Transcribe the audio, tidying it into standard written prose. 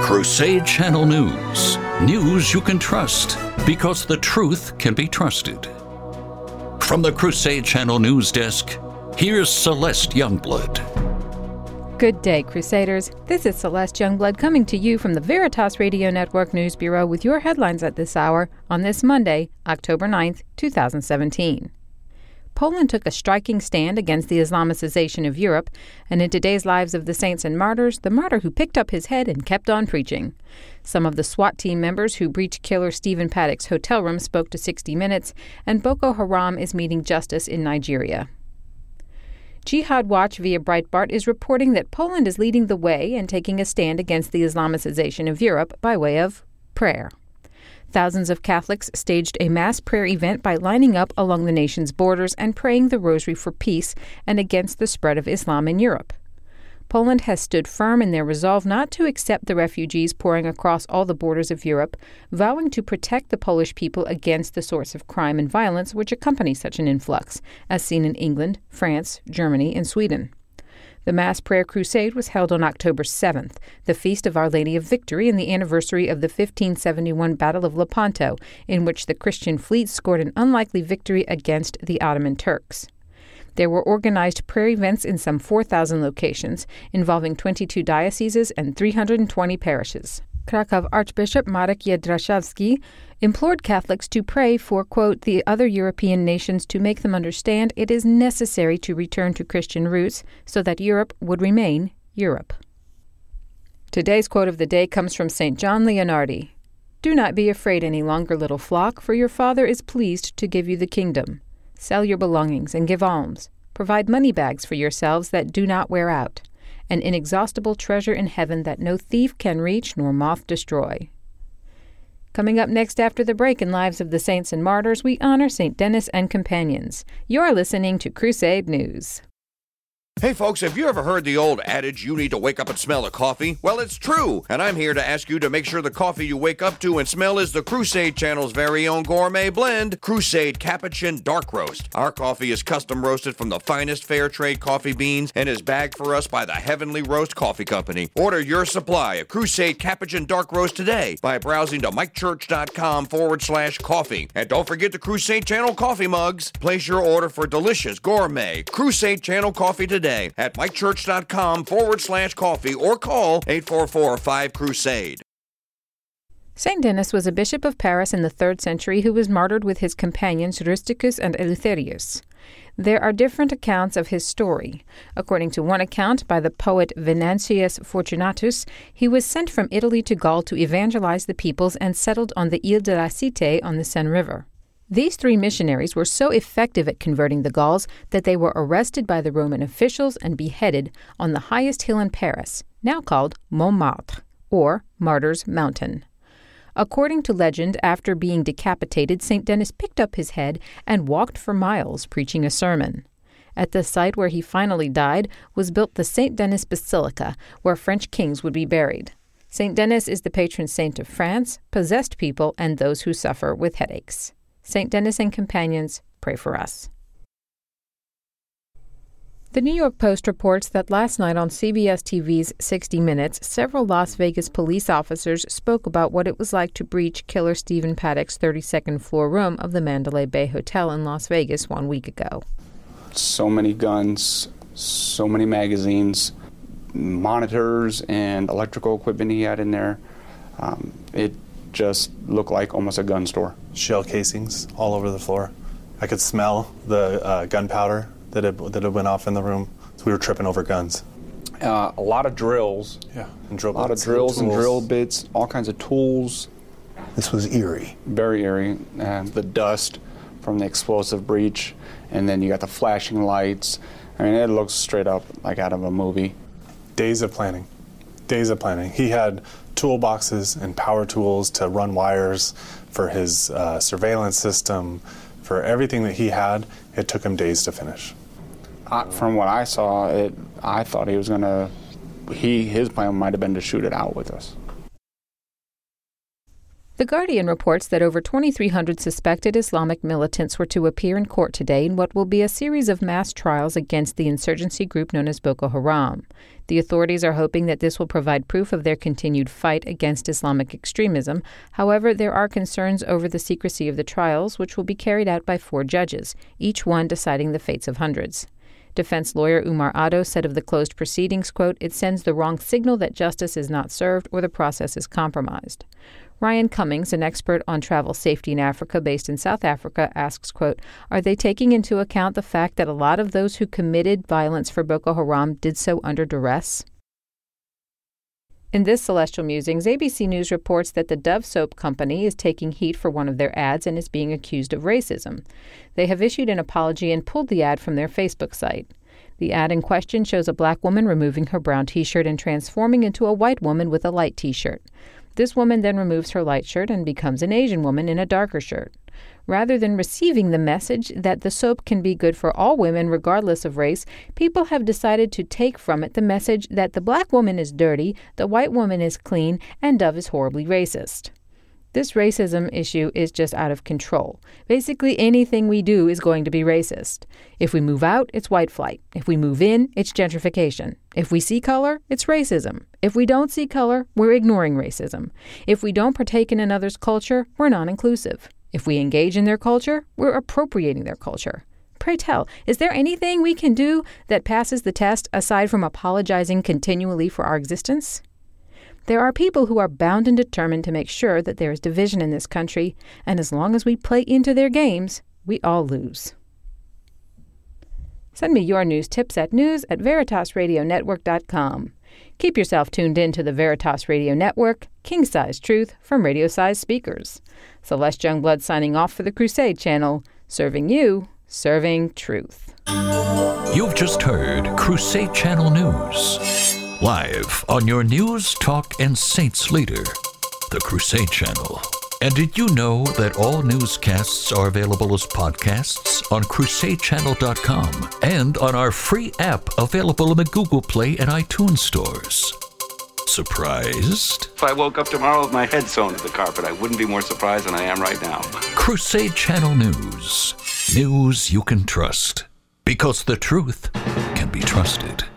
Crusade Channel News. News you can trust because the truth can be trusted. From the Crusade Channel News Desk, here's Celeste Youngblood. Good day, Crusaders. This is Celeste Youngblood coming to you from the Veritas Radio Network News Bureau with your headlines at this hour on this Monday, October 9th, 2017. Poland took a striking stand against the Islamicization of Europe, and in today's Lives of the Saints and Martyrs, the martyr who picked up his head and kept on preaching. Some of the SWAT team members who breached killer Stephen Paddock's hotel room spoke to 60 Minutes, and Boko Haram is meeting justice in Nigeria. Jihad Watch via Breitbart is reporting that Poland is leading the way and taking a stand against the Islamicization of Europe by way of prayer. Thousands of Catholics staged a mass prayer event by lining up along the nation's borders and praying the rosary for peace and against the spread of Islam in Europe. Poland has stood firm in their resolve not to accept the refugees pouring across all the borders of Europe, vowing to protect the Polish people against the sorts of crime and violence which accompany such an influx, as seen in England, France, Germany, and Sweden. The Mass Prayer Crusade was held on October 7th, the feast of Our Lady of Victory and the anniversary of the 1571 Battle of Lepanto, in which the Christian fleet scored an unlikely victory against the Ottoman Turks. There were organized prayer events in some 4,000 locations, involving 22 dioceses and 320 parishes. Krakow Archbishop Marek Jedraszewski implored Catholics to pray for, quote, the other European nations to make them understand it is necessary to return to Christian roots so that Europe would remain Europe. Today's quote of the day comes from St. John Leonardi. Do not be afraid any longer, little flock, for your Father is pleased to give you the kingdom. Sell your belongings and give alms. Provide money bags for yourselves that do not wear out. An inexhaustible treasure in heaven that no thief can reach nor moth destroy. Coming up next after the break in Lives of the Saints and Martyrs, we honor St. Denis and companions. You're listening to Crusade News. Hey folks, have you ever heard the old adage, you need to wake up and smell the coffee? Well, it's true, and I'm here to ask you to make sure the coffee you wake up to and smell is the Crusade Channel's very own gourmet blend, Crusade Capuchin Dark Roast. Our coffee is custom roasted from the finest fair trade coffee beans and is bagged for us by the Heavenly Roast Coffee Company. Order your supply of Crusade Capuchin Dark Roast today by browsing to mikechurch.com/coffee. And don't forget the Crusade Channel coffee mugs. Place your order for delicious gourmet Crusade Channel coffee today at mikechurch.com/coffee or call 844-5-CRUSADE. St. Denis was a bishop of Paris in the 3rd century who was martyred with his companions Rusticus and Eleutherius. There are different accounts of his story. According to one account by the poet Venantius Fortunatus, he was sent from Italy to Gaul to evangelize the peoples and settled on the Ile de la Cité on the Seine River. These 3 missionaries were so effective at converting the Gauls that they were arrested by the Roman officials and beheaded on the highest hill in Paris, now called Montmartre, or Martyrs' Mountain. According to legend, after being decapitated, St. Denis picked up his head and walked for miles preaching a sermon. At the site where he finally died was built the St. Denis Basilica, where French kings would be buried. St. Denis is the patron saint of France, possessed people, and those who suffer with headaches. St. Denis and companions, pray for us. The New York Post reports that last night on CBS TV's 60 Minutes, several Las Vegas police officers spoke about what it was like to breach killer Stephen Paddock's 32nd floor room of the Mandalay Bay Hotel in Las Vegas 1 week ago. So many guns, so many magazines, monitors, and electrical equipment he had in there. It just looked like almost a gun store. Shell casings all over the floor. I could smell the gunpowder that had went off in the room. So we were tripping over guns. A lot of drills. Yeah, and drill a lot bits, of drills and tools. drill bits, all kinds of tools. This was eerie. Very eerie. The dust from the explosive breach, and then you got the flashing lights. I mean, it looks straight up like out of a movie. Days of planning. Days of planning. He had toolboxes and power tools to run wires for his surveillance system, for everything that he had. It took him days to finish. From what I saw, I thought he was gonna. His plan might have been to shoot it out with us. The Guardian reports that over 2,300 suspected Islamic militants were to appear in court today in what will be a series of mass trials against the insurgency group known as Boko Haram. The authorities are hoping that this will provide proof of their continued fight against Islamic extremism. However, there are concerns over the secrecy of the trials, which will be carried out by 4 judges, each one deciding the fates of hundreds. Defense lawyer Umar Ado said of the closed proceedings, quote, "It sends the wrong signal that justice is not served or the process is compromised." Ryan Cummings, an expert on travel safety in Africa based in South Africa, asks, quote, "Are they taking into account the fact that a lot of those who committed violence for Boko Haram did so under duress?" In this Celestial Musings, ABC News reports that the Dove Soap Company is taking heat for one of their ads and is being accused of racism. They have issued an apology and pulled the ad from their Facebook site. The ad in question shows a black woman removing her brown T-shirt and transforming into a white woman with a light T-shirt. This woman then removes her light shirt and becomes an Asian woman in a darker shirt. Rather than receiving the message that the soap can be good for all women regardless of race, people have decided to take from it the message that the black woman is dirty, the white woman is clean, and Dove is horribly racist. This racism issue is just out of control. Basically, anything we do is going to be racist. If we move out, it's white flight. If we move in, it's gentrification. If we see color, it's racism. If we don't see color, we're ignoring racism. If we don't partake in another's culture, we're non-inclusive. If we engage in their culture, we're appropriating their culture. Pray tell, is there anything we can do that passes the test aside from apologizing continually for our existence? There are people who are bound and determined to make sure that there is division in this country, and as long as we play into their games, we all lose. Send me your news tips at news@veritasradionetwork.com. Keep yourself tuned in to the Veritas Radio Network, king-size truth from radio-sized speakers. Celeste Youngblood signing off for the Crusade Channel, serving you, serving truth. You've just heard Crusade Channel News. Live on your news, talk, and saints leader, the Crusade Channel. And did you know that all newscasts are available as podcasts on crusadechannel.com and on our free app available in the Google Play and iTunes stores? Surprised? If I woke up tomorrow with my head sewn to the carpet, I wouldn't be more surprised than I am right now. Crusade Channel News. News you can trust. Because the truth can be trusted.